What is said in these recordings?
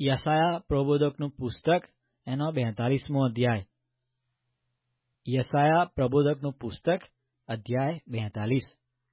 યશાયા પ્રબોધકનું પુસ્તક એનો 42મો અધ્યાય. યશાયા પ્રબોધકનું પુસ્તક અધ્યાય 42.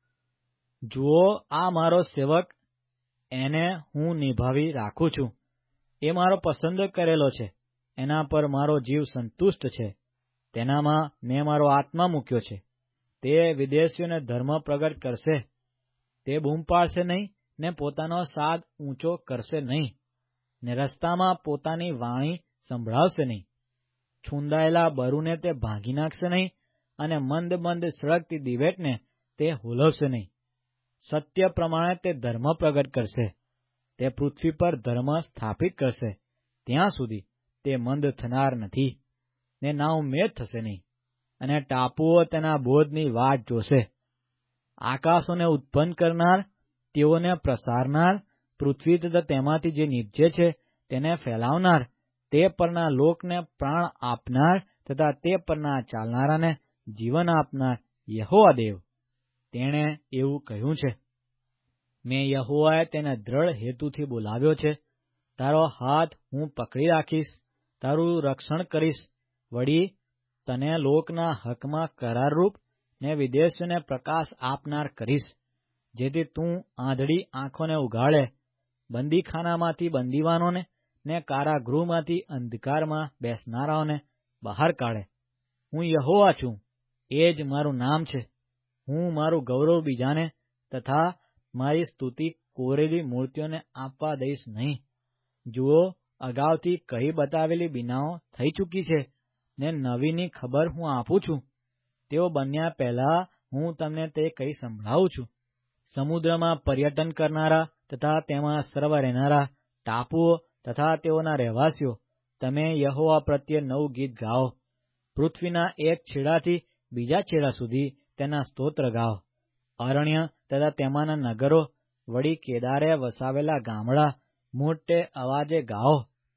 જુઓ, આ મારો સેવક, એને હું નિભાવી રાખું છું. એ મારો પસંદ કરેલો છે, એના પર મારો જીવ સંતુષ્ટ છે. તેનામાં મેં મારો આત્મા મૂક્યો છે. તે વિદેશીઓને ધર્મ પ્રગટ કરશે. તે બૂમ પાડશે નહીં ને પોતાનો સાદ ઊંચો કરશે નહીં, ને રસ્તામાં પોતાની વાણી સંભળાવશે નહીં. છૂંદાયેલા બરુને તે ભાંગી નાખશે નહીં, અને મંદ મંદ સળગતી દિવેટને તે હુલવશે નહીં. સત્ય પ્રમાણે તે ધર્મ પ્રગટ કરશે. તે પૃથ્વી પર ધર્મ સ્થાપિત કરશે. ત્યાં સુધી તે મંદ થનાર નથી, ને નાઉમેદ થશે નહીં. અને ટાપુઓ તેના બોધની વાટ જોશે. આકાશોને ઉત્પન્ન કરનાર, તેઓને પ્રસારનાર, પૃથ્વી તથા તેમાંથી જે નીપજે છે તેને ફેલાવનાર, તે પરના લોકને પ્રાણ આપનાર તથા તે પરના ચાલનારાને જીવન આપનાર યહોવા દેવ, તેણે એવું કહ્યું છે. મેં યહોવાએ તેને દ્રઢ હેતુથી બોલાવ્યો છે. તારો હાથ હું પકડી રાખીશ, તારું રક્ષણ કરીશ. વળી તને લોકના હકમાં કરારરૂપ ને વિદેશીઓને પ્રકાશ આપનાર કરીશ, જેથી તું આંધળી આંખોને ઉઘાડે, બંદીખાનામાંથી બંદીવાનોને ને કારાગૃહમાંથી અંધકારમાં બેસનારાઓને બહાર કાઢે. હું યહોવા છું, એ જ મારું નામ છે. હું મારું ગૌરવ બીજાને તથા મારી સ્તુતિ કોરેલી મૂર્તિઓને આપવા દઈશ નહીં. જુઓ, અગાઉથી કહી બતાવેલી બીનાઓ થઈ ચૂકી છે, ને નવીની ખબર હું આપું છું. તેઓ બન્યા પહેલા હું તમને તે કહી સંભળાવું છું. સમુદ્રમાં પર્યટન કરનારા તથા તેમાં સર્વ રહેનારા, ટાપુઓ તથા તેઓના રહેવાસીઓ, તમે યહોવા પ્રત્યે નવું ગીત ગાઓ. પૃથ્વીના એક છેડાથી બીજા છેડા સુધી તેના સ્તોત્ર ગાઓ. અરણ્ય તથા તેમાંના નગરો, વળી કેદારે વસાવેલા ગામડા, મોટે અવાજે ગાઓ.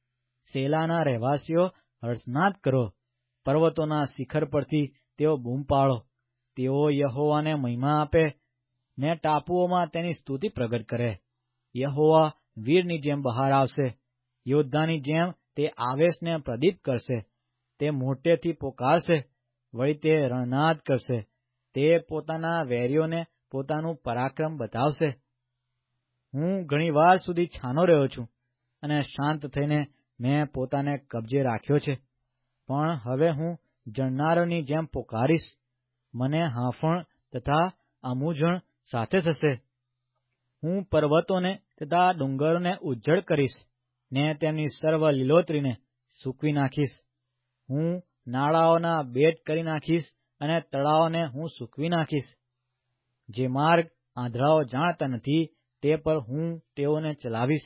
સેલાના રહેવાસીઓ, હર્ષનાદ કરો. પર્વતોના શિખર પરથી તેઓ બૂમ પાડો. તેઓ યહોવાને મહિમા આપે, ને ટાપુઓમાં તેની સ્તુતિ પ્રગટ કરે. યહોવા વીરની જેમ બહાર આવશે, યોદ્ધાની જેમ તે આવેશને પ્રદીપ કરશે. તે મોટેથી પોકારશે, વળી તે રણનાદ કરશે. તે પોતાના વેરીઓને પોતાનું પરાક્રમ બતાવશે. હું ઘણી વાર સુધી છાનો રહ્યો છું, અને શાંત થઈને મેં પોતાને કબજે રાખ્યો છે. પણ હવે હું જણનારોની જેમ પોકારીશ. મને હાંફણ તથા અમૂઝણ સાથે થશે. હું પર્વતોને તથા ડુંગરોને ઉજ્જડ કરીશ, ને તેમની સર્વ લીલોતરીને સૂકવી નાખીશ. હું નાળાઓના બેટ કરી નાખીશ, અને તળાવોને હું સૂકવી નાખીશ. જે માર્ગ આંધળાઓ જાણતા નથી, તે પર હું તેઓને ચલાવીશ.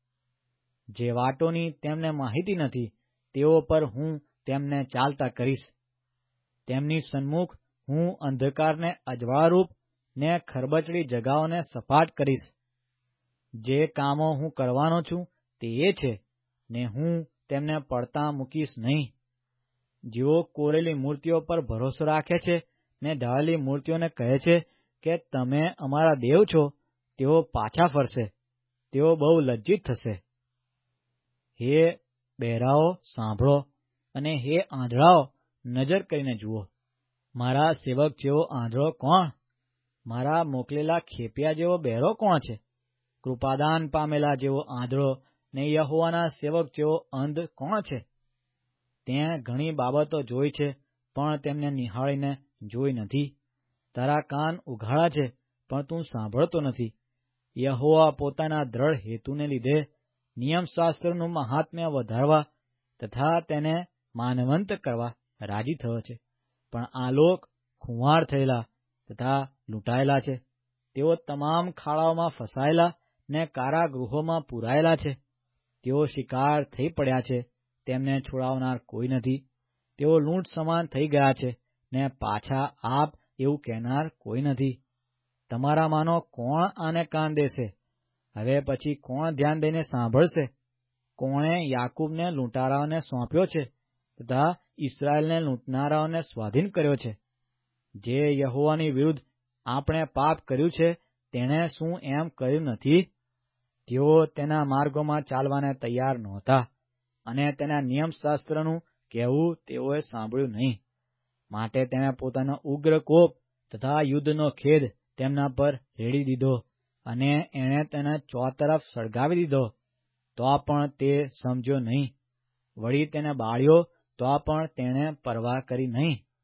જે વાટોની તેમને માહિતી નથી, તેઓ પર હું તેમને ચાલતા કરીશ. તેમની સન્મુખ હું અંધકારને અજવાળારૂપ ને ખરબચડી જગાઓને સપાટ કરીશ. જે કામો હું કરવાનો છું તે એ છે, ને હું તેમને પડતા મૂકીશ નહીં. જેઓ કોરેલી મૂર્તિઓ પર ભરોસો રાખે છે, ને ઢાળેલી મૂર્તિઓને કહે છે કે તમે અમારા દેવ છો, તેઓ પાછા ફરશે. તેઓ બહુ લજ્જિત થશે. હે બહેરાઓ, સાંભળો, અને હે આંધળાઓ, નજર કરીને જુઓ. મારા સેવક જેવો આંધળો કોણ? મારા મોકલેલા ખેપિયા જેવો બહેરો કોણ છે? કૃપાદાન પામેલા જેવો આંધળો ને યહોવાના સેવક જેવો અંધ કોણ છે? તેં ઘણી બાબતો જોઈ છે, પણ તેમને નિહાળીને જોઈ નથી. તારા કાન ઉઘાડા છે, પણ તું સાંભળતો નથી. યહોવા પોતાના દ્રઢ હેતુને લીધે નિયમશાસ્ત્રનું મહાત્મ્ય વધારવા તથા તેને માનવંત કરવા રાજી થયો છે. પણ આ લોક ખુંવાર થયેલા તથા લૂંટાયેલા છે. તેઓ તમામ ખાડાઓમાં ફસાયેલા ને કારાગૃહોમાં પૂરાયેલા છે. તેઓ શિકાર થઈ પડ્યા છે, તેમને છોડાવનાર કોઈ નથી. તેઓ લૂંટ સમાન થઈ ગયા છે, ને પાછા આપ એવું કહેનાર કોઈ નથી. તમારામાંનો કોણ આને કાન દેશે? હવે પછી કોણ ધ્યાન દઈને સાંભળશે? કોણે યાકૂબને લૂંટારાઓને સોંપ્યો છે તથા ઇસ્રાયેલને લૂંટનારાઓને સ્વાધીન કર્યો છે? જે યહોવાની વિરુદ્ધ આપણે પાપ કર્યું છે, તેણે શું એમ કર્યું નથી? તેઓ તેના માર્ગોમાં ચાલવાને તૈયાર નહોતા, અને તેના નિયમશાસ્ત્રનું કહેવું તેઓએ સાંભળ્યું નહીં. માટે તેણે પોતાનો ઉગ્ર કોપ તથા યુદ્ધનો ખેદ તેમના પર રેડી દીધો, અને એણે તેને ચોતરફ સળગાવી દીધો. તો પણ તે સમજ્યો નહીં. વળી તેને બાળ્યો તો પણ તેણે પરવા કરી નહીં.